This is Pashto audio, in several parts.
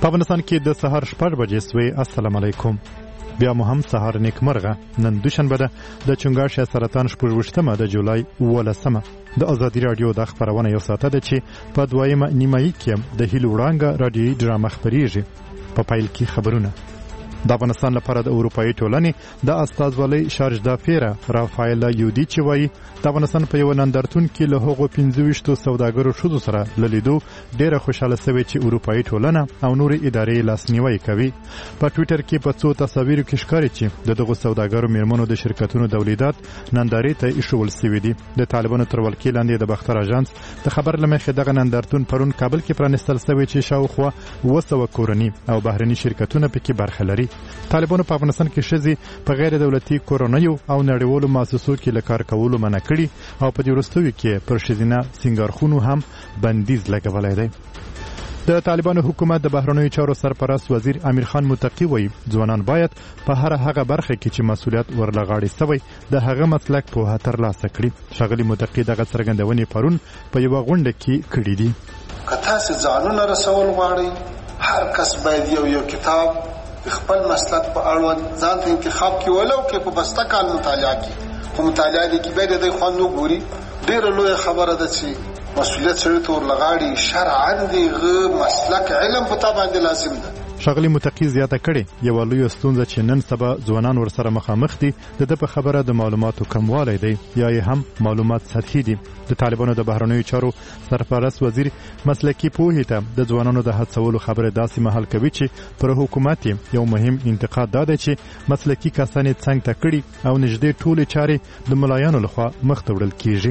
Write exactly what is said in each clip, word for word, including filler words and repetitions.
په افغانستان کې د سهار شپږ بجې سوې. السلام علیکم. بیا مو هم سهار نیکمرغه. نن دوشنبه ده د چنګاښ سرطان شپږویشتمه د جولای اوولسمه. د ازادي راډیو د خپرونه یو ساعته ده چې په دویمه نیمایي کې د هیلو وړانګه راډیویي ډرامه خپریږي. په پیل کې خبرونه. د افغانستان لپاره د اروپایي ټولنې د استازولۍ شارجدا پیره رافایلا یودیچ وایي د افغانستان په یو نندارتون کې له هغو پنځه ویشتو سوداګرو ښځو سره له لیدو ډېره خوشحاله سوې چې اروپایي ټولنه او نورې ادارې لاسنیوی کوي. په ټویټر کې په څو تصاویرو کې ښکاري چې د دغو سوداګرو میرمنو د شرکتونو تولیدات نندارې ته ایښول سوي دي. د طالبانو تر ولکې لاندې د باختر اژانس د خبر له مخې دغه نندارتون پرون کابل کې پرانیستل سوی چې شاوخوا اوه سوه کورني او بهرني شرکتونه پکې برخه لري. طالبانو په افغانستان کې ښځې په غیر دولتي کورنیو او نړیوالو مؤسسو کې له کار کولو منع کړي او په دې وروستیو کې پر ښځینه سینګارخونو هم بندیز لګولی دی. د طالبانو حکومت د بهرنیو چارو سرپرست وزیر امیر خان متقي وایي ځوانان باید په هر هغه برخه کې چې مسؤلیت ورله غاړې سوی د هغه مسلک پوهه ترلاسه کړي. ښاغلي متقي دغه څرګندونې پرون په یوه غونډه کې کړې دي. که تاسې ځانونه رسول غواړئ، هر کس باید یو یو کتاب خپل مسلک په اړوند ځان ته انتخاب کې ولو کې په بسته کال مطالعه کې خو مطالعه کې به د خوند وګوري. ډېره لویه خبره ده چې مسؤلیت سره تور لغاړي شرعاً دغه مسلک علم په تا باندې لازم ده. ښاغلي متقي زیاته کړې یوه لویه ستونزه چې نن سبا ځوانان ورسره مخامخ دي د ده په خبره د معلوماتو کموالی دی یا یې هم معلومات سطحي دي. د طالبانو د بهرنیو چارو سرپرست وزیر مسلکي پوهې ته د ځوانانو د هڅولو خبره داسې مهال کوي چې پر حکومت یو مهم انتقاد دا دی چې مسلکي کسان یې څنګ ته کړي او نږدې ټولې چارې د ملایانو لخوا مخ ته وړل کیږي.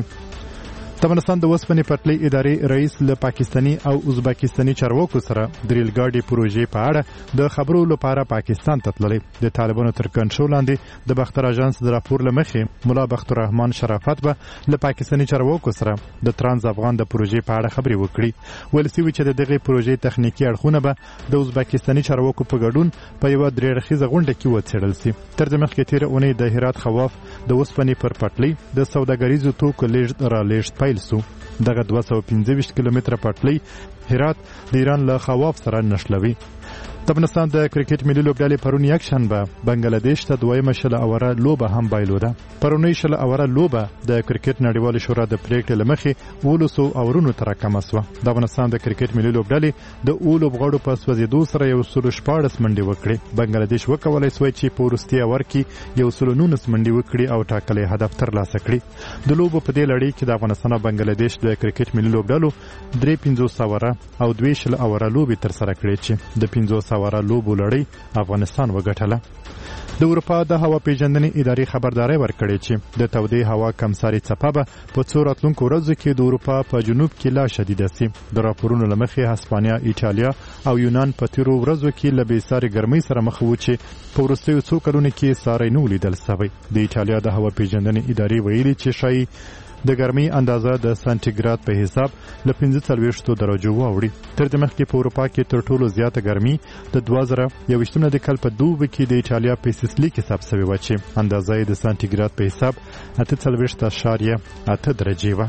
د افغانستان د اوسپنې پټلۍ ادارې رئیس له پاکستاني او ازبکستاني چارواکو سره د ریل ګاډي پروژې په اړه د خبرو لپاره پاکستان ته تللی. د طالبانو تر کنټرول لاندې د باختر اژانس د راپور له مخې ملا بختالرحمن شرافت به له پاکستاني چارواکو سره د ترانس افغان د پروژې په اړه خبرې وکړي. ویل سوي چې د دغې پروژې تخنیکي اړخونه به د ازبکستاني چارواکو په ګډون په یوه درې اړخیزه غونډه کې وڅېړل سي. تر دې مخکې تېره اونۍ د هرات خواف د اوسپنې پر پټلۍ د سوداګریزو توکو لیږد رالېږد پیل سو. دغه دوه سوه پنځه ویشت کیلومتره پټلۍ هرات د ایران له خواف سره نښلوي. د افغانستان د کرکټ ملي لوبډلې پرون یکشنبه بنګلادیش ته دویمه شله اوره لوبه هم بایلوده. پرونۍ شله اوره لوبه د کرکټ نړیوالې شورا د پریکړې له مخې اوولسو اورونو ته راکمه سوه. د افغانستان د کرکټ ملي لوبډلې د اوو لوبغاړو په سوځېدو سره یو سلو شپاړس منډې وکړې. بنګلادیش وکولی سوی چې په وروستي اور کې یو سلو نولس منډې وکړي او ټاکلی هدف ترلاسه کړي. د لوبو په دې لړۍ کې د افغانستان او بنګلادیش د کرکټ ملي لوبډلو درې پنځوس اوره او دوې شله اوره لوبې ترسره کړې چې د پنځوس اوره لوبو لړۍ افغانستان وګټله. د اروپا د هوا پیژندنې ادارې خبرداری ورکړې چې د تودې هوا کمسارې څپه به په څو راتلونکو ورځو کې د اروپا په جنوب کې لا شدیده سي. د راپورونو له مخې هسپانیا، ایټالیا او یونان په تیرو ورځو کې له بېسارې ګرمۍ سره مخ وو چې په وروستیو څو کلونو کې ساری نه و لیدل سوی. د ایټالیا د هوا پیژندنې ادارې ویلي چې ښایي د ګرمۍ اندازه د سانتیګراد په حساب له پنځه څلوېښتو درجو واوړي. تر دې مخکې په اروپا کې تر ټولو زیاته ګرمي د دوه زره یوویشتمه د کال په دوبي کې د ایټالیا په سیسلي کې ثبت سوې وه چې اندازه یې د سانتیګراد په حساب اته څلوېښت اعشاریه اته درجې وه.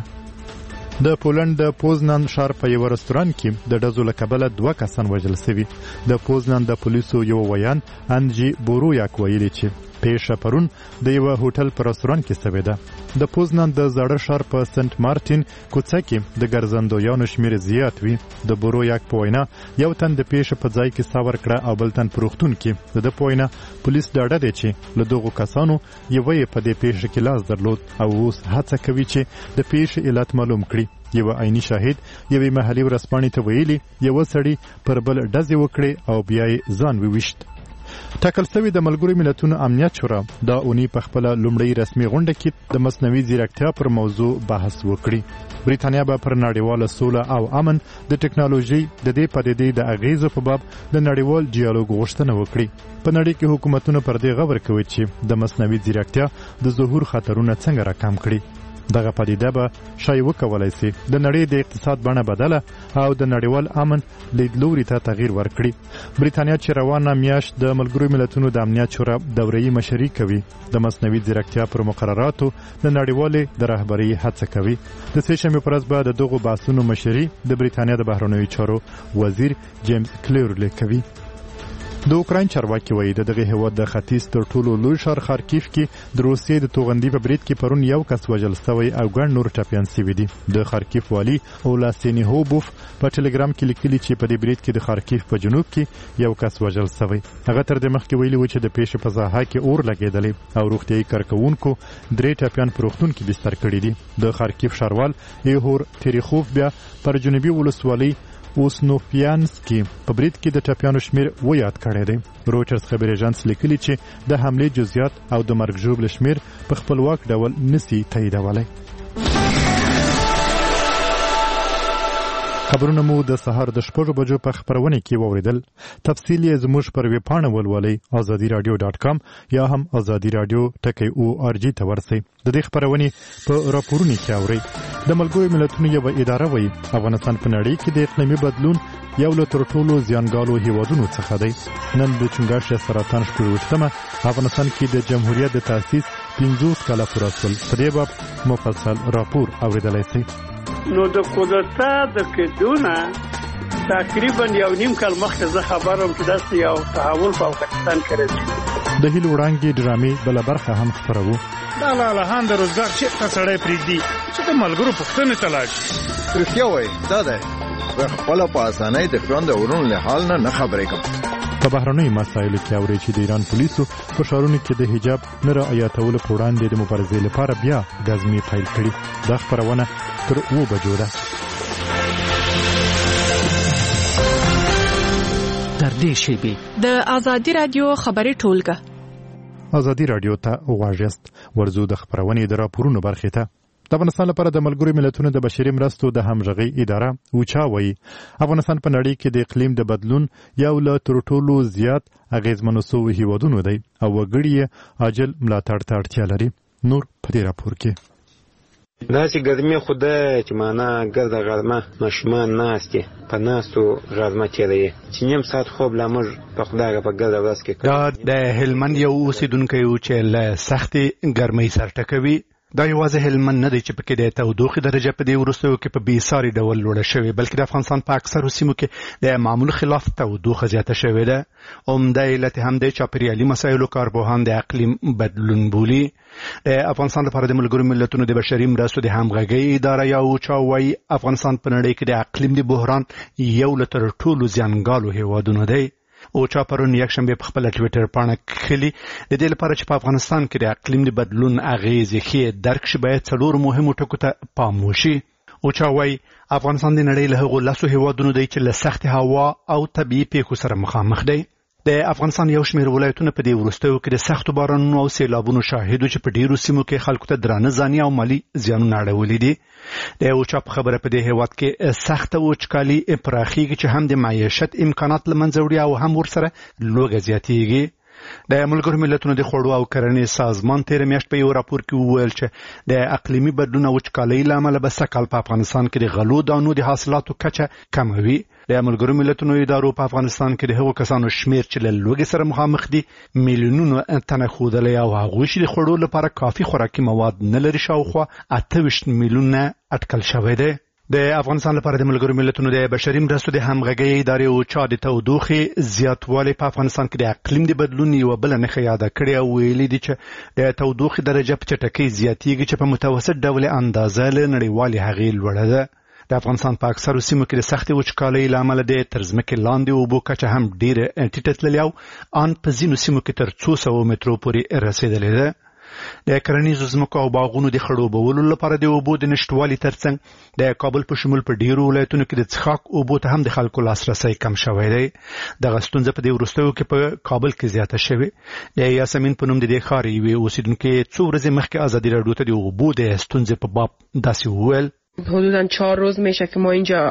د پولند د پوزنان ښار په یوه رستوران کې د ډزو له کبله دوه کسان وژل سوي. د پوزنان د پولیسو یو ویان انجی بورویاک ویلي چې پیښه پرون د یوه هوټل په رستوران کې سوې ده. د پوزنان د زاړه ښار په سنت مارټین کوڅه کې د ګرځندویانو شمېر زیات وي. د بورویاک په وینا یو تن د پیښې په ځای کې ساه ورکړه او بل تن په روغتون کې. د ده په وینا پولیس ډاډه دی چې له دغو کسانو یوه یې په دې پیښه کې لاس درلود او اوس هڅه کوي چې د پیښې علت معلوم کړي. یوه عیني شاهد یوې محلي ورځپاڼې ته ویلي یوه سړي پر بل ډزې وکړې او بیا یې ځان وویشت. ټاکل سوي د ملګرو ملتونو امنیت شورا دا اونۍ په خپله لومړۍ رسمي غونډه کې د مصنوعي ځیرکتیا پر موضوع بحث وکړي. بریتانیا به پر نړیواله سوله او امن د ټکنالوژۍ د دې پدیدې د اغیزو په باب د نړیوال ډیالوګ غوښتنه وکړي. په نړۍ کې حکومتونه پر دې غور کوي چې د مصنوعي ځیرکتیا د ظهور خطرونه څنګه راکم کړي. دغه پدیده به شای وکولای شي د نړۍ د اقتصاد بڼه بدله او د نړیوال امن لیدلوري ته تغییر ورکړي. بریتانیا چې روانه میاشت د ملګرو ملتونو د امنیت شورا دوره‌ای مشري کوي، د مصنوعي ځیرکتیا پر مقرراتو د نړیوالې د رهبرۍ هڅه کوي. د سه شنبې په ورځ به د دغو بحثونو مشري د بریتانیا د بهرنیو چارو وزیر جیمز کلیرلی کوي. د اوکراین چارواکي وایي د دغه هیواد د ختیځ تر ټولو لوی ښار خارکیف کې د روسیې د توغندي په برید کې پرون یو کس وژل شوی او ګڼ نور ټپیان شوي دي. د خارکیف والي اولاسینیهوبوف په ټلګرام کې لیکلي چې په دې برید کې د خارکیف په جنوب کې یو کس وژل شوی. هغه تر دې مخکې ویلي و چې د پیښې په ساحه کې اور لګېدلی او روغتیایي کارکوونکو درې ټپیان په روغتون کې بستر کړي دي. د خارکیف ښاروال ایهور تریخوف بیا پر جنوبي ولسوالۍ اوسنوفیانسکي په برید کې د ټپیانو شمیر و یاد کړی دی. رویټرز خبري اژانس لیکلي چې د حملې جزئیات او د مرګ ژوبل شمیر په خپلواک ډول نسی تاییدولی. خبرونه مو د سهار د شپږو بجو په خبرونه کې واوریدل. تفصیل یې زموږ پر ویب پاڼه ولولئ ازادي رادیو ډاټ کام یا هم ازادي رادیو ټکی او ار جی ته ورسئ. د دې خبرونه په راپورونو کې اورئ. د ملګرو ملتونو یو اداره وایي افغانستان په نړۍ کې د اقلیمي بدلون یو له تر ټولو زیانګالو هیوادونو څخه دی. نن د چنګاښ یا سرطان شپږویشتمه افغانستان کې د جمهوریت د تاسیس پنځوس کاله پوره شول. په دې باب مفصل راپور اوریدلی شئ. نو د کودتا د کېدونه تقریبا یو نیم کال مخکې زه خبرم چې داسې یو تحول په افغانستان کې راځي. د هیلو وړانګې ډرامې بله برخه هم خپروو. دا لالهان د روزګار چېرته سړی پرېږدي چې د ملګرو پوښتنې ته لاړ شي. رښتیا وایي دا دی، زه خپله په اسانۍ د ژوند د ورونو له حال نه نه خبرېږم. په بهرنیو مسایلو کې اوري چې د ایران پولیسو په ښارونو کې د حجاب نه رعایتولو په وړاندې د مبارزې لپاره بیا ګزمې پیل کړي. دا خپرونه تر اوه بجو ده. تر دې شیبې د ازادي رادیو خبري ټولګه ازادي رادیو ته غواړئ ورزو د خبرونې د راپورونو برخې ته. د افغانستان لپاره د ملګرو ملتونو د بشري مرستو د همغږۍ اداره اوچا وایي افغانستان په نړۍ کې د اقلیم د بدلون یو له تر ټولو زیات اغیزمنو شویو هیوادونو دی او وګړي یې عاجل ملاتړ ته اړتیا لري. نور په دې راپور کې داسې ګرمي خو ده چې معنا ګرده غرمه ماشومان ناستې په ناستو غرمه تېروي چې نیم ساعت خوب لا موږ په خدای په ګرده ورځ کې دا د هلمند یو اوسېدونکی و چې له سختې ګرمۍ سر ټکوي. دا یوازې هلمند نه دی چې پکې د تودوخې درجه په دې وروستیو کې په بېساري ډول لوړه شوې، بلکې د افغانستان په اکثرو سیمو کې د معمول خلاف تودوخه زیاته شوې ده. عمده علت هم د چاپېریالي مسایلو کارپوهان د اقلیم بدلون بولي. د افغانستان لپاره د ملګرو ملتونو د بشري مرستو د همغږۍ اداره یا اوچا وایي افغانستان په نړۍ کې د اقلیم د بحران یو له تر ټولو زیانګالو هیوادونو دی. اوچا پرون یکشنبه په خپل ټویټر پاڼه کړي د دې لپاره چې په افغانستان کې د اقلیم د بدلون اغیزې ښې درک شي باید څلور مهمو ټکو ته پام وشي. اوچا وایي افغانستان د نړۍ له هغو لسو هیوادونو دی چې له سختې هوا او طبیعي پیښو سره مخامخ دی. د افغانستان یو شمېر ولایتونه په دې وروستیو کې د سختو بارانونو او سیلابونو شاهدو چې په ډیرو سیمو کې خلکو ته درانه ځاني او مالي زیانونه اړولي دي. د اوچا په خبره په دې هیواد کې سخته وچکالي پراخیږي چې هم د معیشت امکانات له منځه وړي او هم ورسره لوږه زیاتیږي. د ملګرو ملتونو د خوړو او کرنې سازمان تیر میاشت په یو راپور کې وویل چې د اقلیمي بدلون او وچکالۍ له امله به سږکال په افغانستان کې د غلو دانو د حاصلاتو کچه کموي. د ملګرو ملتونو ادارو په افغانستان کې د هغو کسانو شمیر چې له لوږې سره مخامخ دي میلیونونو تنه ښودلی او هغوی چې د خوړو لپاره کافي خوراکي مواد نه لري شاوخوا اته ویشت میلیونه اټکل شوی دی. د افغانستان لپاره د ملګرو ملتونو د بشري مرستو د همغږۍ ادارې اوچا د تودوخې زیاتوالی په افغانستان کې د اقلیم د بدلون یوه بله نښه یاده کړې او ویلي دي چې د تودوخې درجه په چټکۍ زیاتیږي چې په متوسط ډول اندازه له نړیوالې هغې لوړه ده. د افغانستان په اکثرو سیمو کې د سختې وچکالۍ له امله د تر ځمکې لاندې اوبو کچه هم ډېره ټیټه تللې او ان په ځینو سیمو کې تر څو سوو مترو پورې رسېدلې ده. د کرنیزو ځمکو او باغونو د خړوبولو لپاره د اوبو د نشتوالي ترڅنګ د کابل په شمول په ډیرو ولایتونو کې د څښاک اوبو ته هم د خلکو لاسرسی کم شوی دی. دغه ستونزه په دې وروستیو کې په کابل کې زیاته شوې. د یاسمین په نوم د دې ښار یوې اوسېدونکې څو ورځې مخکې ازادي راډیو ته د اوبو د ستونزې په باب داسې وویل. حدوداً چهار روز میشه که ما اینجا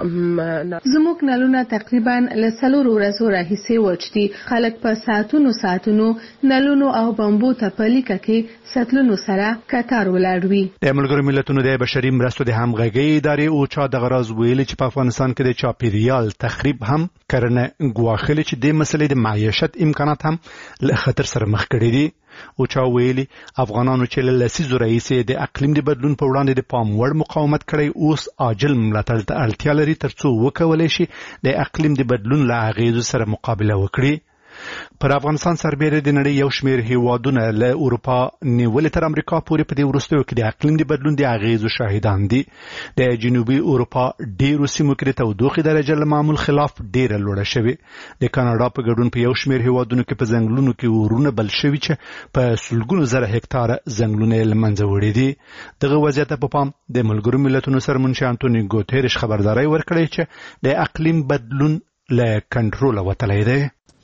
زموږ نلونه تقریبا له څلورو ورځو راهیسې وچ دي. خلک په ساعتونو ساعتونو نلونو او بمبو ته په لیکه کې سطلونو سره کتار ولاړ وي. د ملګرو ملتونو د بشري مرستو د همغږۍ ادارې اوچا دغه راز ویلي چې په افغانستان کې د چاپیریال تخریب هم کرنه ګواښلې چې د مسلې د معیشت امکانات هم له خطر سره مخ کړي دي. اوچا ویلي افغانانو چې له لسیزو راهیسې د اقلیم د بدلون په وړاندې د پام وړ مقاومت کړی اوس عاجل ملاتړ ته اړتیا لري ترڅو وکولی شي د اقلیم د بدلون له اغیزو سره مقابله وکړي. پر افغانستان سربېره د نړۍ یو شمېر هیوادونه له اروپا نیولې تر امریکا پورې په دې وروستیو کې د اقلیم د بدلون د اغیزو شاهدان دي. د جنوبي اروپا ډېرو سیمو کې د تودوخې درجه له معمول خلاف ډېره لوړه شوې. د کاناډا په ګډون په یو شمېر هیوادونو کې په ځنګلونو کې اورونه بل شوي چې په سلګونو زره هکتاره ځنګلونه یې له منځه وړي دي. دغه وضعیت ته په پام د ملګرو ملتونو سرمنشي انټونیو ګوتریش خبرداری ورکړی چې د اقلیم بدلون له کنټروله وتلی دی.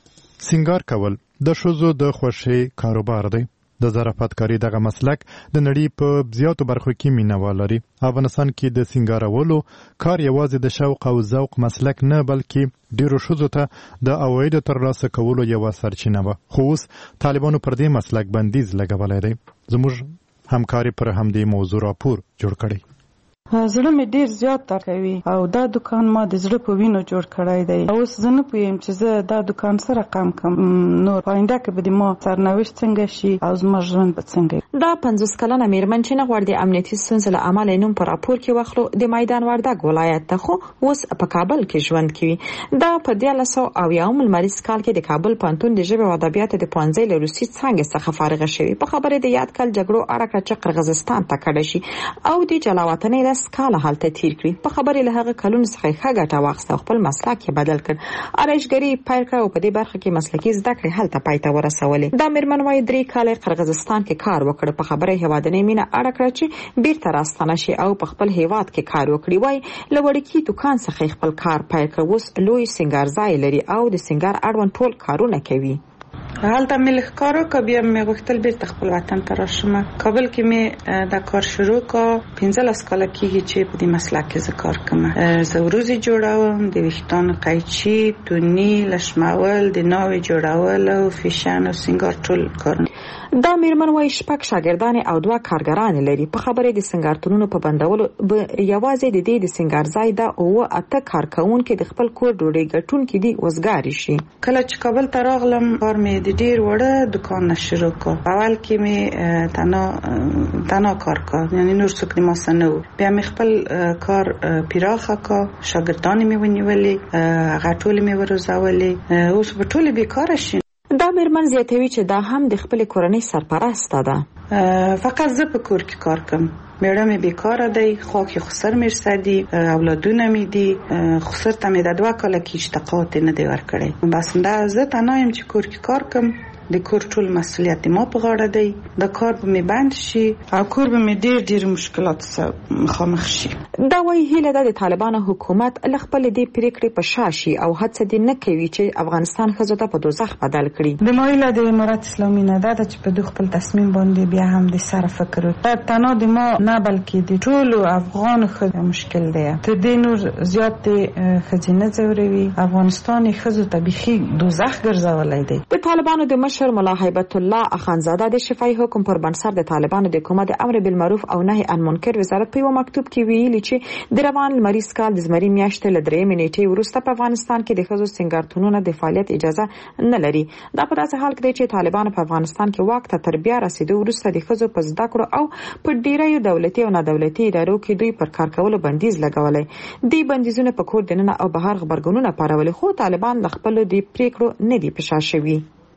سنگار کول د ښځو د خوښۍ کاروبار دی. د ظرافتکاري دغه مسلک د نړۍ په زیاتو برخو کې مینوال لري. افغانستان کې د سنگارولو کار یوازې د شوق او ذوق مسلک نه بلکې ډیرو ښځو ته د عوایدو ترلاسه کولو یوه سرچینه وه. خو اوس طالبانو پر دې مسلک بندیز لګولی دی. زموږ همکاري پر همدې موضوع راپور جوړ کړی. زړه مې ډیر زیات درد کوي او دا دکان ما د زړه په وینو جوړ کړی دی. اوس زه نه پوهیم چې زه دا دکان سره رقم کم نو آینده کې به د ما سرنوشت څنګه شي او زما ژوند به څنګه. دا پنځوس کلنه میرمن چې نه غواړي د امنیتي ستونزو له امله نوم په راپور کې واخلو د میدان وردګ ولایت ته خو اوس په کابل کې ژوند کوي. دا په دیارلس سوه اویایم لمریز کال کې د کابل پوهنتون د ژبې او ادبیاتو د پوهنځي له روسي څانګې څخه فارغه شوې. په خبرې د یاد کال جګړو اړه کړه چې قرغیزستان ته کډه شي او د جلاوطنۍ لس کاله هلته تیر کړی. په خبرې له هغه کلونو څخه ښه ګټه واخیسته او خپل مسلک یې بدل کړ. آرایشګري پیل کړه او په دې برخه کې مسلکي زده کړې هلته پای ته ورسولې. دا میرمن وايي درې کاله قرغیزستان کې کار وکړ. په خبره هیوادنۍ مینه اړه کړه چې بیرته راستنه شي او په خپل هیواد کې کار وکړي. وايي له وړکي دکان څخه خپل کار پیل کړ. اوس لوی سنگار ځای لري او د سنگار اړوند ټول کارونه کوي. هلته مې لږ کار وکړ بیا مې غوښتل بیرته خپل وطن ته راشم. کابل کې مې دا کار شروع کړ. پنځلس کاله کېږي چې په دې مسلک کې زه کار کوم. زه وروځې جوړوم، د ویښتانو قیچي، توني، لشمول، د ناوې جوړول او فیشن او سنگار ټول کارونه. دا میرمن وايي شپږ شاګردان او دوه کارګران لري. په خبرې د سنگارتونونو په بندولو یوازې د دې د سنگار ځای دا او اته کارکونکو د خپل کور ډوډۍ ګټونکو دي وزګاری شي. کله چې کابل ته راغلم کار مې د ډیر وړه دکان شروع کړ. اول کې مې تنها تنها کار کړ، یعنی نور څوک نه مسنه و. بیا مې خپل کار پیراخه کړ، شاګردان مې ونیولې، هغه ټول مې وروزولې. اوس په ټول بیکاره شي. دا میرمن زیاتوي چې دا هم د خپل کورنۍ سرپرسته ده. فقط زه په کور کې کار کوم. میړه مې بیکاره دی، خو کې خسر مې سدي، اولادونه مې دي. خسر ته مې د دوه کاله کې اشتقاق نه دی ورکړی. بس دا زه تنها یم چې کور کې کار کوم. د کور ټول مسؤلیت ما په غاړه دی. د کار به مې بند شي او کور به مې ډیر ډیر مشکلات سره مخامخ شي. دا وایي هیله ده د طالبانو حکومت له خپل دې پریکړې په شا شي او هڅه دې نه کوي چې افغانستان ښځو ته په دوزخ بدل کړي. د ما هیله د امارت اسلامي نه ده چې په دوی خپل تصمیم باندې بیا هم د سره فکر وکړي. تنها د ما نه بلکې د ټولو افغان ښځو مشکل دی. تر دې نور زیات ښځینه ځوروي. افغانستان ښځو ته بیخي دوزخ ګرځولی دی. د طالبانو د مشر ملا هیبت الله اخندزاده د شفاهي حکم پر بنسټ د طالبانو د حکومت د امر بالمعروف او نهي عن منکر وزارت په یو مکتوب کې ویلي چې د روان لمریز کال د زمري میاشتې له درېیمې نیټې وروسته په افغانستان کې د ښځو سنګارتونونه د فعالیت اجازه نه لري. دا په داسې حال کې دی چې طالبانو په افغانستان کې واک ته تر بیا رسیدو وروسته د ښځو په زده کړو او په ډیرو دولتي او نه دولتي ادارو کې دوی پر کار کولو بندیز لګولی. دې بندیزونه په کور دننه او بهر خبرګونونه پارولي، خو طالبان له خپلو دې پریکړو نه دي په شا شوي.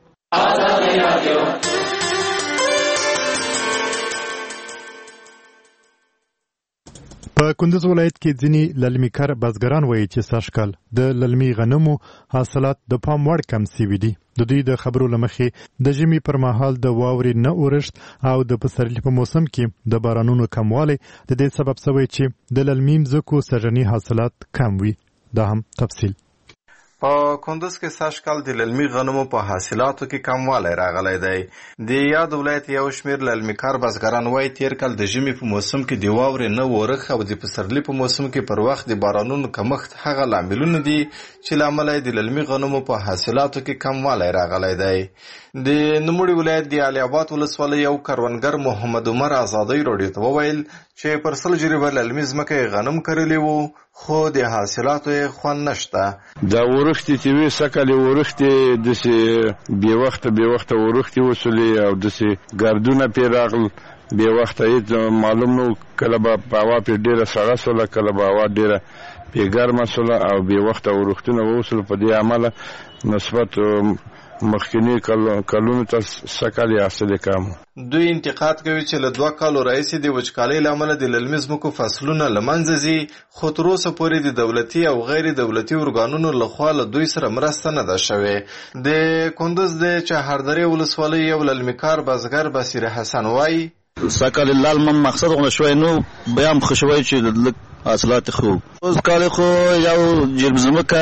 په کندز ولایت کې ځینې للمیکر بزګران وایي چې سږکال د للمي غنمو حاصلات د پام وړ کم سوي دي. د دوی د خبرو له مخې د ژمي پر مهال د واورې نه اورښت او د پسرلي په موسم کې د بارانونو کموالی د دې سبب شوی چې د للمي مځکو سږني حاصلات کم وي. دا هم تفصیل. په کندوز کې سږ کال د للمي غنمو په حاصلاتو کې کموالی راغلی دی. د یاد ولایت یو شمېر للمي کار بزګران وایي تېر کال د ژمي په موسم کې د واورې نه ورخ او د پسرلي په موسم کې پر وخت د بارانونو کمښت هغه لاملونه دي چې له امله د للمي غنمو په حاصلاتو کې کموالی راغلی دی. د نوموړي ولایت د علي اباد ولسوالۍ یو کروندګر محمد عمر ازادۍ راډیو ته وویل چې پر سل جریبه للمي ځمکه یې غنم کرلی وو خو د حاصلاتو یې خوند نشته. دا ورښتې چې وې سږکال یې ورښتې داسې بې وخته بې وخته ورښتې وسولې او داسې ګردونه پرې راغلل بې وخته هېڅ معلوم نه و کله به هوا پرې ډېره سړه سوله کله به هوا ډېره پرې ګرمه سوله او بې وخته ورښتونه ووسول. په دې عمله نسبت مخکینی کلونو ته سږکال یې حاصل کم. دوی انتقاد کوي چې له دوه کالو راهیسې د وچکالۍ له امله د للمي ځمکو فصلونه له منځه ځي خو تر اوسه پورې د دولتي او غیر دولتي ارګانونو لخوا له دوی سره مرسته نه ده شوې. د کندوز د چهاردرې ولسوالۍ یو للمي کار بزګر بصیر حسن وایي سږکال لال من مقصد غونه شوی نو بیا هم ښه شوی چې لږ حاصلات خو اوس کال خو یو جرب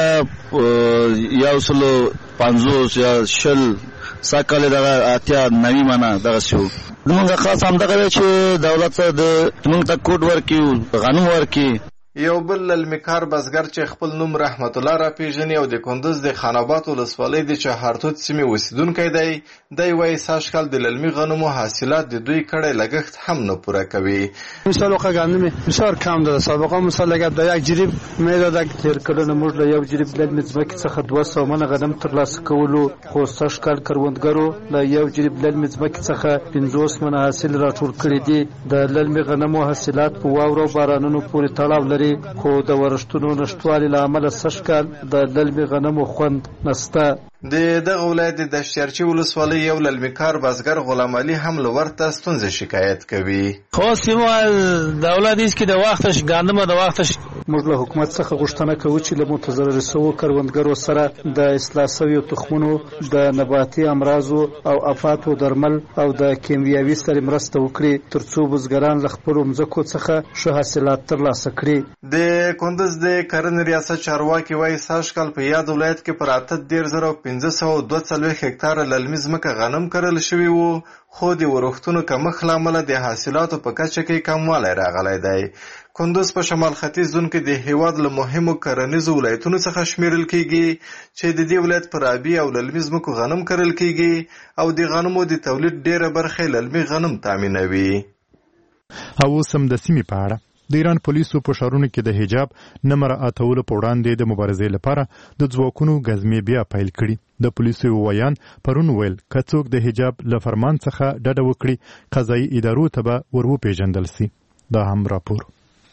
ځمکه یو سلو پنځوس یا شل سږکال دغه اتیا نوي منه دغه شو. زمونږ خاص همدغه دی چې دولت د موږ ته کوډ ورکړي غنم ورکړي. یو بل للمي کار بزګر چې خپل نوم رحمت الله را پیژني او د کندوز د خان آباد ولسوالۍ د چهارتوت سیمې اوسیدونکی دی دی وایي سږ کال د للمي غنمو حاصلات د دوی کړی لګښت هم نه پوره کوي. مثال وقع گندم بسیار کم داره. سابقا مثال اگر در یک جریب میدادن تیر کلن موږ له یو جریب للمي ځمکې څخه دوه سوه منه غنم ترلاسه کولو خو سږ کال کروندګرو له یو جریب للمي ځمکې څخه پنځوس منه حاصل راټول کړي دي. د للمي غنمو حاصلات په واورو او بارانونو پورې تړاو لري خو د ورښتونو نشتوالي له امله سږ کال د للمي غنمو خوند نسته. د دغه ولایت د دشتیارچي ولسوالۍ یو للمي کار بزګر غلام علي هم له ورته ستونزې شکایت کوي. خو سیمه دولت هیڅ کې د وختش ګاندمه د وختش موږ له حکومت څخه غوښتنه کوو چې له متضرر شوو کروندګرو سره د اصلاح شویو تخمونو د نباتي امراضو او آفاتو درمل او د کیمیاوي سره مرسته وکړي ترڅو بزګران له خپلو مځکو څخه ښه حاصلات ترلاسه کړي. د کندوز د کرنې ریاست چارواکي وایي سږ کال په یاد ولایت کې پر اته دېرش زره پنځه سوه دوه څلوېښت هکتاره للمي ځمکه غنم کرل شوي وو خو د ورښتونو کمښت له امله د حاصلاتو په کچه کې کموالی راغلی دی. کندوز په شمال ختیځ زون کې د هیواد له مهمو کرنیزو ولایتونو څخه شمیرل کیږي چې د دې ولایت پر آبي او للمي ځمکو غنم کرل کیږي او د غنمو د تولید ډیره برخه للمي غنم تامینوي. او اوس هم د سیمې په اړه د ایران پولیسو په ښارونو کې د حجاب نه مراعاتولو په وړاندې د مبارزې لپاره د ځواکونو ګزمې بیا پیل کړي. د پولیسو یو ویان پرون ویل که څوک د حجاب له فرمان څخه ډډه وکړي قضایي ادارو ته به ور وپېژندل سي. دا هم راپور.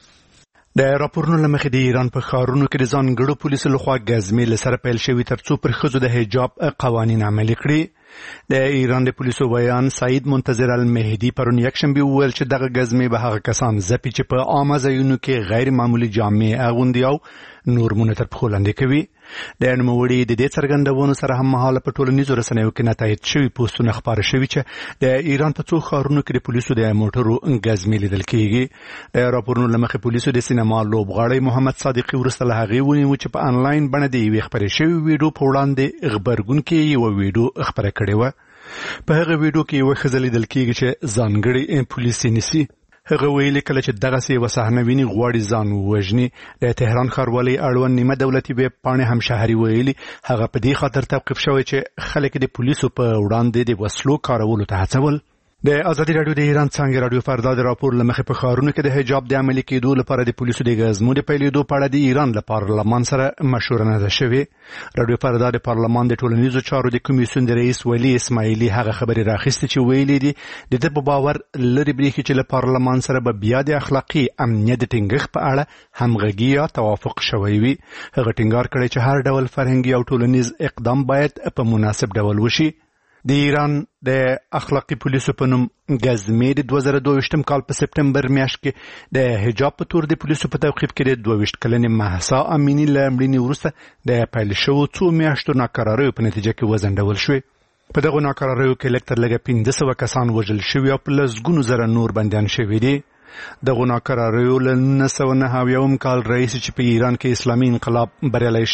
د راپورونو له مخې د ایران په ښارونو کې د ځانګړو پولیسو لخوا ګزمې له سره پیل شوي تر څو پر ښځو د حجاب قوانین عملي کړي. د ایران د پولیسو ویان سعید منتظر المهدي پرون یکشنبه وویل چې دغه ګزمې به هغه کسان ځپي چې په عامه ځایونو کې غیر معمولي جامې اغوندي او نورمونه تر پښو لاندې کوي. د نوموړي د دې څرګندونو سره هم مهاله په ټولنیزو رسنیو کې نتایج شوي پوسټونه خپاره شوي چې د ایران په څو ښارونو کې د پولیسو د موټرو ګزمې لیدل کیږي. د راپورونو له مخې پولیسو د سینما لوبغاړی محمد صادقي وروسته له هغې ونیو چې په انلاین بڼه د یوې خپرې شوې ویډیو په وړاندې غبرګونکې یوه ویډیو خپره کړې وه. په هغه ویډیو کې یوه ښځه لیدل کیږي چې ځانګړي پولیس یې نیسي. هغه ویلي کله چې دغسې یوه صحنه ویني غواړي ځان ووژني. د تهران ښاروالۍ اړوند نیمه دولتي ویب پاڼې همشهري ویلي هغه په دې خاطر توقیف شوی چې خلک د پولیسو په وړاندې د وسلو کارولو ته هڅول. د ازادي راډیو د ایران څانګې راډیو فردا د راپور له مخې په ښارونو کې د حجاب د عملي کېدو لپاره د پولیسو د ګزمو د پیلېدو په اړه د ایران له پارلمان سره مشوره نه ده شوې. راډیو فردا د پارلمان د ټولنیزو چارو د کمیسیون د رئیس ولی اسماعیلي هغه خبرې راخیستې چې ویلي دي د ده په باور لرې برېښي چې له پارلمان سره به بیا د اخلاقي امنیت د ټینګښت په اړه همغږي یا توافق شوی وي. هغه ټینګار کړی چې هر ډول فرهنګي او ټولنیز اقدام باید په مناسب ډول وشي. د ایران د اخلاقي پولیسو په نوم ګزمې د دوه زره دوه ویشتم کال په سپټمبر میاشت کې د حجاب په تور د پولیسو په توقیف کې د دوه ویشت کلنې مهسا امیني له مړینې وروسته د پیل شوو څو میاشتو ناکراریو په نتیجه کې وځنډول شوې. په دغو ناکراریو کې لږ تر لږه پنځه سوه کسان وژل شوي او په لسګونو زره نور بندیان شوي دي. دغو ناکراریو له نولس سوه نهه اویاوم کال راهیسې چې په ایران کې اسلامي انقلاب بریالی شوی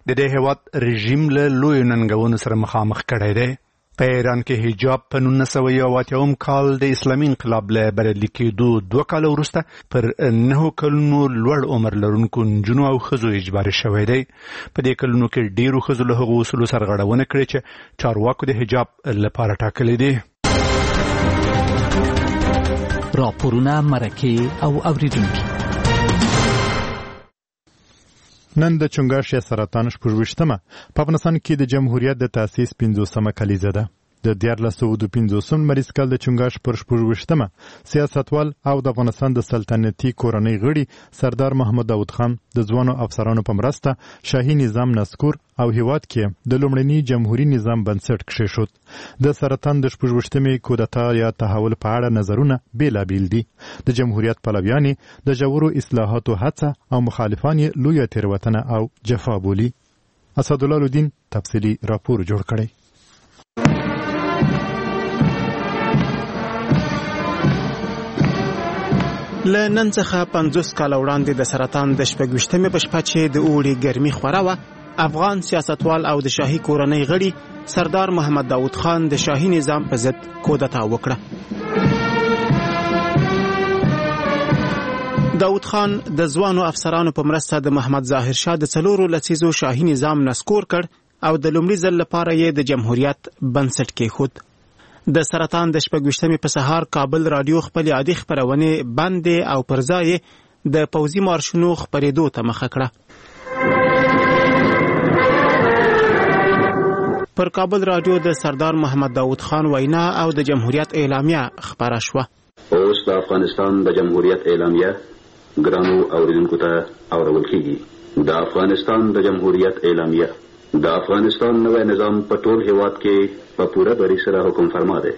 د دې هیواد رژیم له لوی ننګونو سره مخامخ کړی دی. په ایران کې حجاب په نولس سوه یو اتیا کال د اسلامي انقلاب له بریالي کېدو دوه کاله وروسته پر نهو کلونو لوړ عمر لرونکو نجونو او ښځو اجباري شوی دی. په دې کلونو کې ډېرو ښځو له هغو اصولو سرغړونه کړې چې چارواکو د حجاب لپاره ټاکلي دي. راپورونه، مرکې او اوریدونکي. نن د چنګاښ یا سرطان شپږویشتمه په افغانستان کې د جمهوریت د تاسیس پنځوسمه کلیزه ده. د دیارلس سوه دوه پنځوسم لمریز کال د چنګاښ پر شپږویشتمه سیاستوال او د افغانستان د سلطنتي کورنۍ غړي سردار محمد داود خان د ځوانو افسرانو په مرسته شاهي نظام نسکور او هیواد کې د لومړني جمهوري نظام بنسټ کېښود. د سرطان د شپږویشتمې کودتا یا تحول په اړه نظرونه بېلابېل دي. د جمهوریت پلویان د ژورو اصلاحاتو هڅه او مخالفان یې لویه تېروتنه او جفا بولي. اسدالله الدین تفصیلي راپور جوړ کړی. له نن څخه پنځوس کاله وړاندې د سرطان د شپږویشتمې په شپه چې د اوړي ګرمي خوره وه، افغان سیاستوال او د شاهي کورنۍ غړي سردار محمد داود خان د شاهي نظام په ضد کودتا وکړه. داود خان د ځوانو افسرانو په مرسته د محمد ظاهر شاه د څلورو لسیزو شاهي نظام نسکور کړ او د لومړي ځل لپاره یې د جمهوریت بنسټ کېښود. د سرطان د شپږویشتمې په سهار کابل راډیو خپلې عادي خپرونې بندې او پر ځای د پوځي مارشونو خپرېدو ته مخه کړه. پر کابل راډیو د سردار محمد داود خان وینا او د جمهوریت اعلامیه خپره شوه. اوس د افغانستان د جمهوریت اعلامیه ګرانو اوریدونکو ته اورول کېږي. د افغانستان د جمهوریت اعلامیه د افغانستان نوی نظام په ټول هیواد کې په پوره بری سره حکم فرما دی.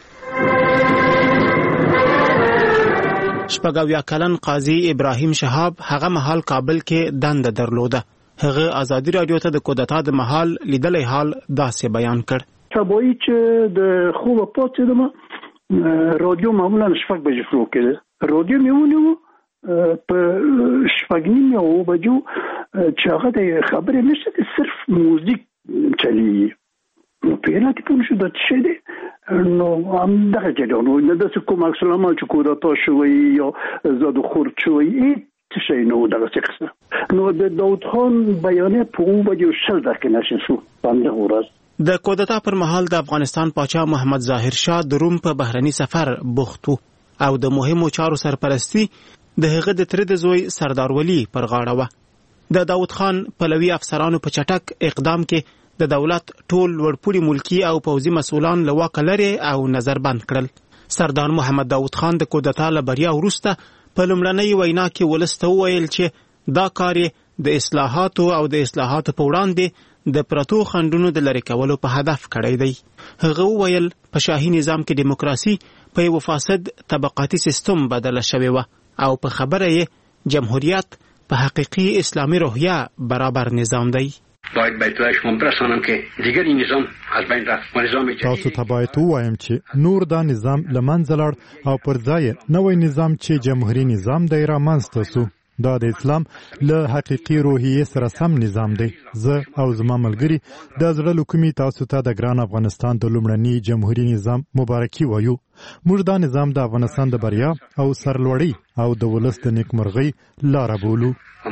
شپږ اویا کلن قاضي ابراهیم شهاب هغه مهال کابل کې دنده درلوده. هغه ازادي راډیو ته د کودتا د مهال لیدلی حال داسې بیان کړ. سبایی چې د خوبه پاتېدم رادیو معمولا شپږ بجې شروع کېده. رادیو مې ونیو په شپږ نیم اوه بجو چې هغه د خبرې نشته، صرف موزیک چلیږي. نو په یاد کې پوه شو دا څه دی. نو همدغه جریان و، نه داسې کوم عکس العمل چې کودتا شوی یا زاد و خورد شوی هېڅ شی نه و دغسې قصه. نو د داود خان بیانیه په اوه بجې شل دقیقې نشر شو په همدغه ورځ. د کودتا پر مهال د افغانستان پاچا محمد ظاهر شاه د روم په بهرني سفر بوخت و او د مهمو چارو سرپرستی د هغه د تره د زوی سردار ولی پر غاړه وه. د داود خان پلوي افسرانو په چټک اقدام کې د دولت ټول لوړپوړي ملکی او پوځي مسؤلان له واکه لرې او نظر بند کړل. سردار محمد داود خان د کودتا له بریا وروسته په لومړنۍ وینا کې ولس ته وویل چې دا کار د اصلاحاتو او د اصلاحاتو په وړاندې د پرتو خنډونو د لرې کولو په هدف کړی دی. هغه وویل په شاهي نظام کې دیموکراسي په یو فاسد طبقاتي سیستم بدله شوې وه او په خبره یې جمهوریت په حقیقي اسلامی روحیه برابر نظام دی. باید برای شما برسانم که دیگر این نظام از بین رفت و نظام جدید. تاسو ته باید ووایم چې نور دا نظام له منځه لاړ او پر ځای نوی نظام چې جمهوري نظام دی رامنځته سو. دا د اسلام له حقیقي روحیې سره سم نظام دی. زه او زما ملګري د زړه له کومې تاسو ته د ګران افغانستان د لومړني جمهوري نظام مبارکي وایو. موږ دا نظام د افغانستان د بریا او سرلوړۍ او د ولس د نیکمرغۍ لاره بولو.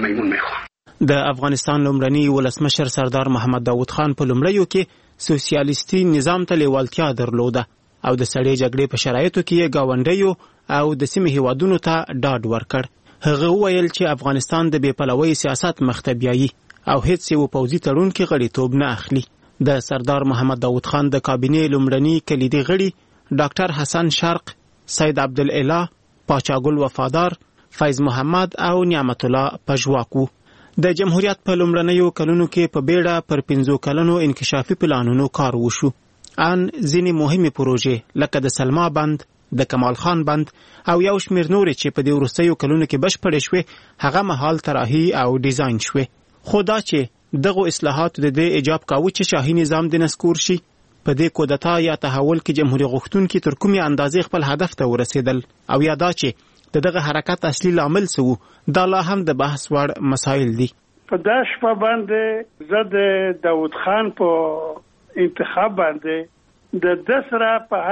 د افغانستان لومړني ولسمشر سردار محمد داود خان په لومړیو کې سوسیالیستي نظام ته لیوالتیا درلوده او د سړې جګړې په شرایطو کې یې ګاونډیو او د سیمې هیوادونو ته ډاډ ورکړ. هغه وویل چې افغانستان د بې پلوۍ سیاست مخ ته بیایي او هیڅ یو پوځي تړون کې غړیتوب نه اخلي. د سردار محمد داود خان د کابینې لومړني کلیدي غړي ډاکټر حسن شرق، سید عبدالاله، پاچا ګل وفادار، فیض محمد او نعمت الله پژواک وو. د جمهوریت په لومړنیو کلونو کې په بیړه پر پنځو کلنو انکشافي پلانونو کار وشو. ان ځینې مهمې پروژې لکه د سلما بند، د کمال خان بند او یو شمېر نورې چې په دې وروستیو کلونو کې بشپړې شوې هغه مهال طراحي او ډیزاین شوې. خو دا چې دغو اصلاحاتو د دې ایجاب کاوه چې شاهي نظام د نسکور شي، په دې کودتا یا تحول کې جمهوریت غوښتونکي تر کومې اندازې خپل هدف ته ورسېدل او یا دا چې د دغه حرکت اصلي لامل څه و، دا لا هم د بحث وړ مسایل دي. په دا شپه باندې زه د داود خان په انتخاب باندې د دسره په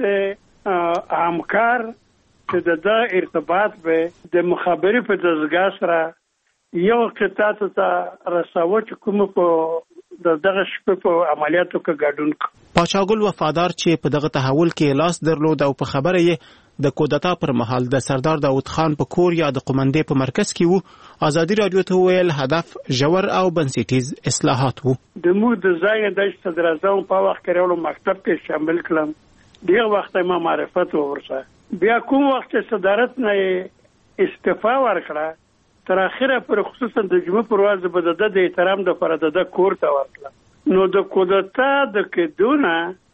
حیث همکار چې د دا ارتباط به د مخابرې په دستګاه سره یو قطعه ته رساوه چې کوم په د دغه شپه په عملیاتو کې ګډون کوي. پاچاګل وفادار چې په دغه تحول کې لاس درلود او په خبره یې د کودتا پر مهال د سردار داود خان په کور یا د قومندې په مرکز کې وو، ازادي رادیو ته ویل هدف ژور او بنسټیز اصلاحات وو. د موږ د ځای د صدر اعظم په وخت کې راولو مکتب کې شامل کړم، ډیر وخت ما معرفت ورسره، بیا کوم وخت صدارت نه استعفا ورکړه تر اخره پر خصوصا د جمعې پر ورځ به د احترام د پر د کور ته ورکړه. نو د کودتا د کېدونه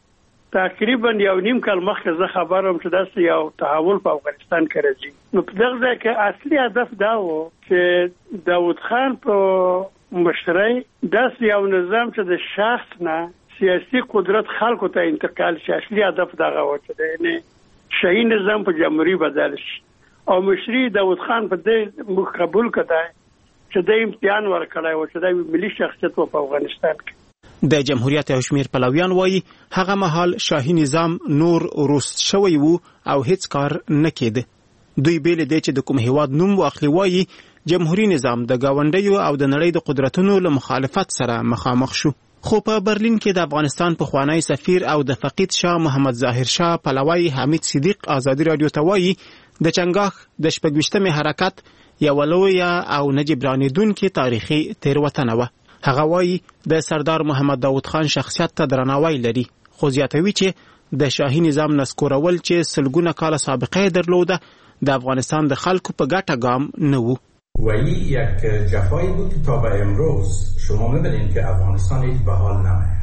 تقریبا یو نیم کال مخکې زه خبروم چې داسې یو تحول په افغانستان کې راځي. نو په دغه ځای کې اصلي هدف دا و چې داود خان په مشرۍ داسې یو نظام چې د شخص نه سیاسي قدرت خلکو ته انتقال شي. اصلي هدف دغه و چې د شاهي نظام په جمهوریت بدل شي او مشري داود خان په دې مخ قبول کړای چې د امتحان ورکړای و چې د ملي شخصیت په افغانستان کې. د جمهوریت او شمیر پلویان وایي هغه مهال شاهي نظام نور روست شوی وو او هیڅ کار نه کېده. دوی بیل دی چې د کوم هیواد نوم واخلي وایي جمهوریت نظام د گاونډیو او د نړۍ د قدرتونو له مخالفت سره مخامخ شو. خو په برلین کې د افغانستان پخوانی سفیر او د فقید شاه محمد ظاهر شاه پلوی حمید صدیق ازادي رادیو ته وایي د چنګاښ د شپږویشتمې حرکت یوه لویه او نه جبرانېدونکې تاریخي تېروتنه وه. هغه وایي د سردار محمد داود خان شخصیت ته درناوی لري، خو زیاتوي چې د شاهي نظام نسکورول چې سلګونه کاله سابقه درلوده د افغانستان د خلکو په ګټه ګام نه وو. ولی یک جفایی بود که تا به امروز شما می‌بینید که افغانستان هیچ به حال نمیاد.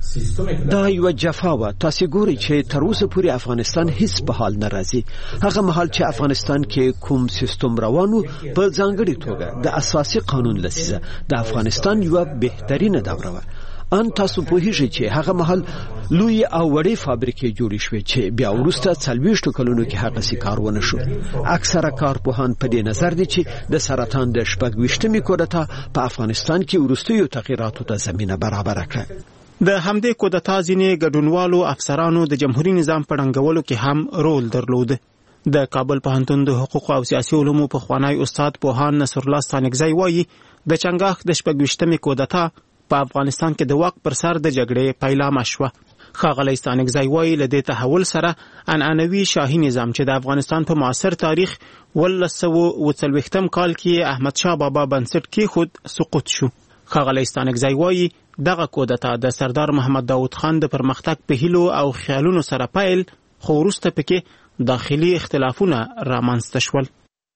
دا یو جفا و تاسو ګورئ چې تر اوسه پورې افغانستان هیڅ په حال نه راځي. هغه مهال چې افغانستان کې کوم سیستم روانو په ځانګړي توګه د اساسي قانون لسیزه د افغانستان یو بهترینه دوره و. ان تاسو پوهیږئ چې هغه مهال لوی او وړې فابریکې جوړې شوې چې بیا وروسته څلوېښتو کلونو کې هغه سي کار ونه شو. اکثره کارپوهان په دې نظر دي چې د سرطان د شپږویشتمې کودتا په افغانستان کې وروستیو تغییراتو ته زمینه برابره کړه. د همدې کودتا ځینې ګډونوالو افسرانو د جمهوریت نظام په ړنګولو کې هم رول درلود. د کابل پوهنتون د حقوق او سیاسي علومو پخوانی استاد پوهان نصر الله ستانکزی وایي د چنګاښ د شپږویشتمې کودتا په افغانستان کې د واک پر سر د جګړې پیلامه شوه. ښاغلی ستانکزی وایي له دې تحول سره عنعنوي شاهي نظام چې د افغانستان په معاصر تاریخ ولس سوه اوه څلوېښتم کال کې احمدشاه بابا بنسټ کېښود سقوط شو. ښاغلی ستانکزی وایي دغه کودتا د سردار محمد داود خان د پرمختګ په هیلو او خیالونو سره پیل، خو وروسته پکې داخلي اختلافونه رامنځته شول.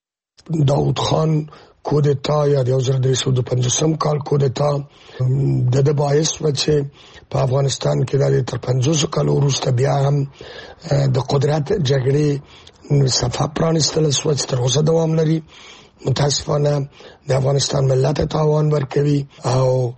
داود خان کودتا یا د یو زر درې سوه پنځوسم کال کودتا د د باعث و چې په افغانستان کې د تر پنځوسو کالو وروسته بیا هم د قدرت جګړې صفحه پرانیستله شوه چې تر اوسه دوام لري. متاسفانه د افغانستان ملت تاوان ورکوي او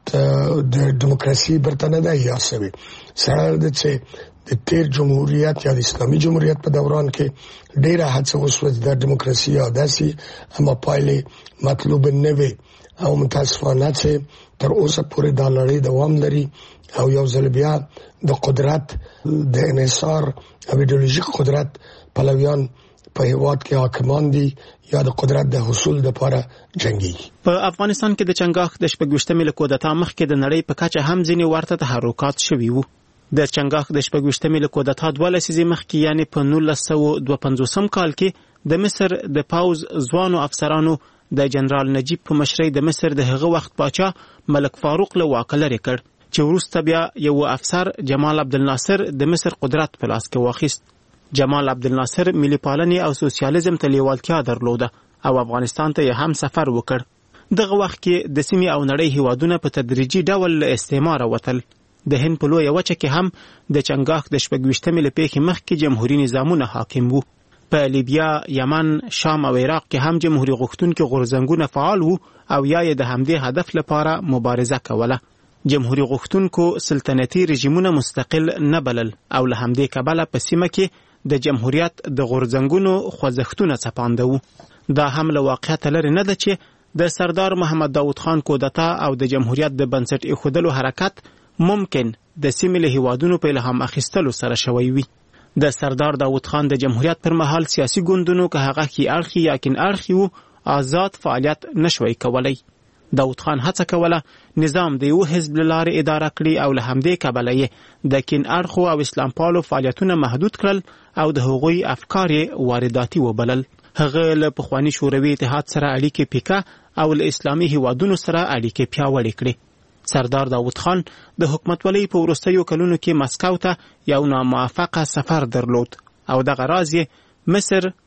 د دیموکراسي برتنه ده یا سوي سره د چې د تیر جمهوریت یا د اسلامي جمهوریت په دوران کې ډیره هڅه وشوه د دیموکراسي یا داسي اما پایلې مطلوب نه وي او متاسفانه چې تر اوسه پورې دا لړۍ دوام لري او یو ځل بیا د قدرت د انحصار او ایډیولوژیک قدرت پلویان په هیواد کې حاکمان دي یا د قدرت د حصول لپاره جنگي. په افغانستان کې د چنګاښ د شپږویشتمې له کودتا مخکې د نړۍ په کچه هم ځینې ورته تحرکات شوي وو. د چنګاښ د شپږویشتمې له کودتا دوه لسیزې مخکې یعنې په نولس سوه دوه پنځوسم کال کې د مصر د پوځ ځوانو افسرانو د جنرال نجیب په مشرۍ د مصر د هغه وخت پاچا ملک فاروق له واکه لرې کړ چې وروسته بیا یو افسر جمال عبدالناصر د مصر قدرت په لاس کې واخیست. جمال عبدالناصر ملي پالنې او سوسیالیزم ته لیوالتیا درلوده او افغانستان ته یې هم سفر وکړ. دغه وخت کې د سیمې او نړۍ هیوادونه په تدریجي ډول له استعماره وتل. د هند په لویه وچه کې هم د چنګاښ د شپږویشتمې له پیښې مخکې جمهوري نظامونه حاکم وو. په لیبیا، یمن، شام او عراق کې هم جمهوري غوښتونکي غورځنګونه فعال وو او یا یې د همدې هدف لپاره مبارزه کوله. جمهوري غوښتونکو سلطنتي رژیمونه مستقل نه بلل او له همدې کبله په سیمه کې د جمهوریت د غورځنګونو خوځښتونه څپانده وو. دا هم له واقعیت لرې نه ده چې د سردار محمد داود خان کودتا او د جمهوریت د بنسټ ایښودلو حرکت ممکن د سیمې له هیوادونو په الهام اخیستلو سره شوی وي. د سردار داود خان د جمهوریت پر مهال سیاسي ګوندونو که هغه کې اړخي یا کین اړخي وو آزاد فعالیت نشوي کولای. داود خان هڅه کوله نظام د یو حزب لاره اداره کړي او له همدې کبله یې د کین اړخو او اسلام پالو فعالیتونه محدود کړل او د هغوی افکار وارداتي وبلل. هغه له پخواني شوروي اتحاد سره اړیکې پیکه او له اسلامي هیوادونو سره اړیکې پیاوړې کړې. سردار داود خان د حکومتولۍ په وروستیو کلونو کې مسکو ته یو ناموافقه سفر درلود او دغه راز یې مصر،